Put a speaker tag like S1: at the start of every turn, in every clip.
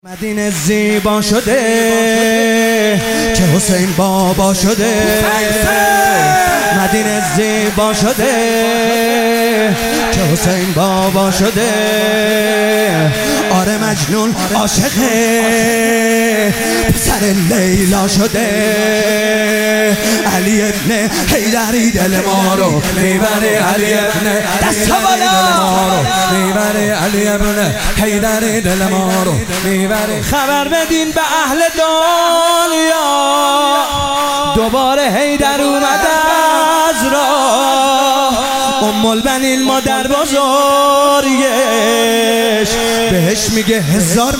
S1: مدینه زیبا شده که حسین بابا شده. مدینه زیبا شده که حسین بابا شده. آره مجنون عاشقه پسر لیلا شده. علی ابن حیدری دل ما رو میبره. علی ابن دست بالا میبره. علی ابن حیدری دل ما رو میبره. خبر بدین به اهل دنیا دوباره حیدر اومد از راه. ام البنین مادر بزرگش بهش میگه هزار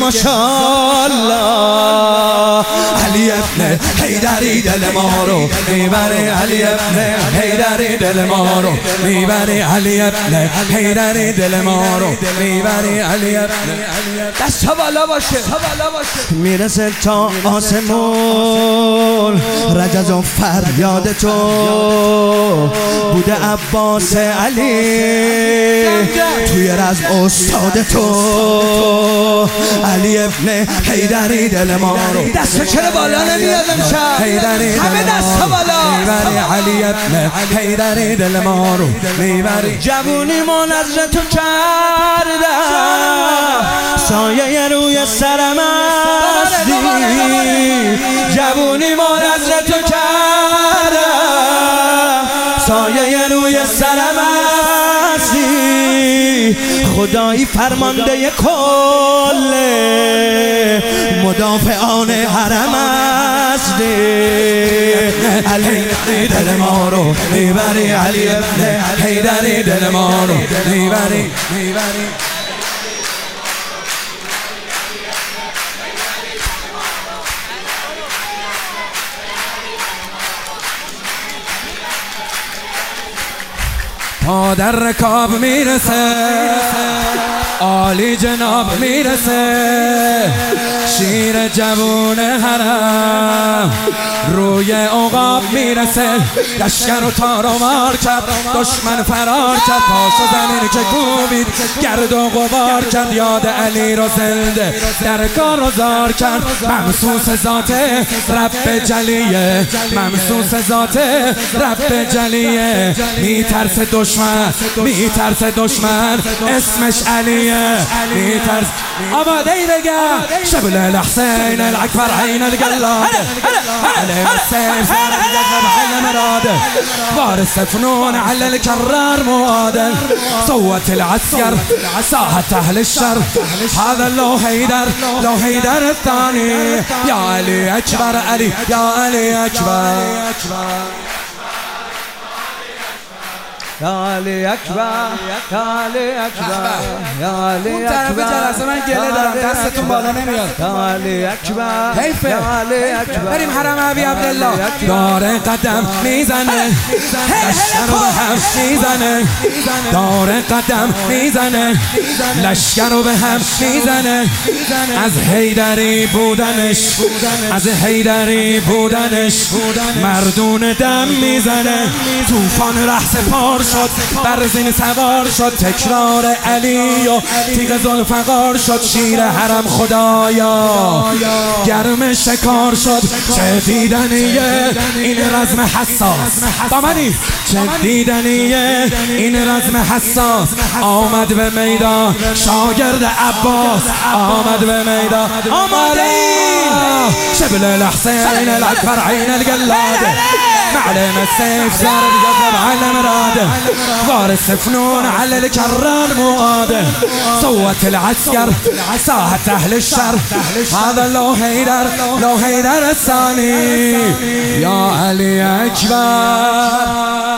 S1: ماشاءالله. علی ابن حیدری دل ما رو میبره. علی ابن حیدری دل ما رو میبره. علی ابن حیدری دل ما رو میبره. علی ابن دست بالا باشه میرسه تا آسمون. رجز و فریاد تو بوده عباس علی توی رزم استاد تو. علی ابن حیدری دل ما رو دست چرا بالا نمیاد امشب؟ حیدری همه دست بالا میبری. علی ابن حیدری دل ما رو میبری. جوونی ما نظر تو کردم سایه روی سرم هستی. جوونی ما نظر تو کردم سایه روی سرم هستی. خدایی فرمانده کل مدافعان حرم هستی. علی دل ما رو میبری. علی ابن حیدری دل ما رو میبری. تا در رکاب میرسه عالی جناب میرسه. شیر جوون حرم روی عقاب میرسه. لشکر و تار و مار کرد دشمن فرار کرد. پاش و زمین که کوبید گرد و غبار کرد. یاد علی رو زنده در کار زار کرد. ممسوس ذات رب جلیه. ممسوس ذات رب جلیه. میترس دشمن اسمش علیه. میترس آماده ای بگم شبل الحسین الاکبر عین الجلاد. علم السيف صار يذهب على مراده. وارث فنون على الكرار مواد. صوت العسكر ساحة أهل الشر. هذا لو حيدر الثاني. يا علي أكبر علي يا علي أكبر يا علي أكبر يا علي أكبر يا علي أكبر. جلسه من گله دارم دستتون بالا نمیاد. یا علی اکبر یا علی اکبر. بریم حرم ابی عبدالله. داره قدم میزنه لشکر رو به هم میزنه. داره قدم میزنه لشکر رو به هم میزنه. از حیدری بودنش مردون دم میزنه. طوفان ره سپار شد برزین سوار شد. تکرار علی و تیغ ذوالفقار شد. شیر حرم خدایا گرم شکار شد. چه دیدنیه این رزم حساس با منی. چه دیدنیه این رزم حساس. آمد به میدان شاگرد عباس. آمد به میدان آماده شبل الحسین الاکبر عین الجلاد. معلم السيف صار يذهب على مراده. وارث فنون على الكرار مواده. صوت العسكر ساحة أهل الشر. هذا لو حيدر الثاني. يا علي أكبر.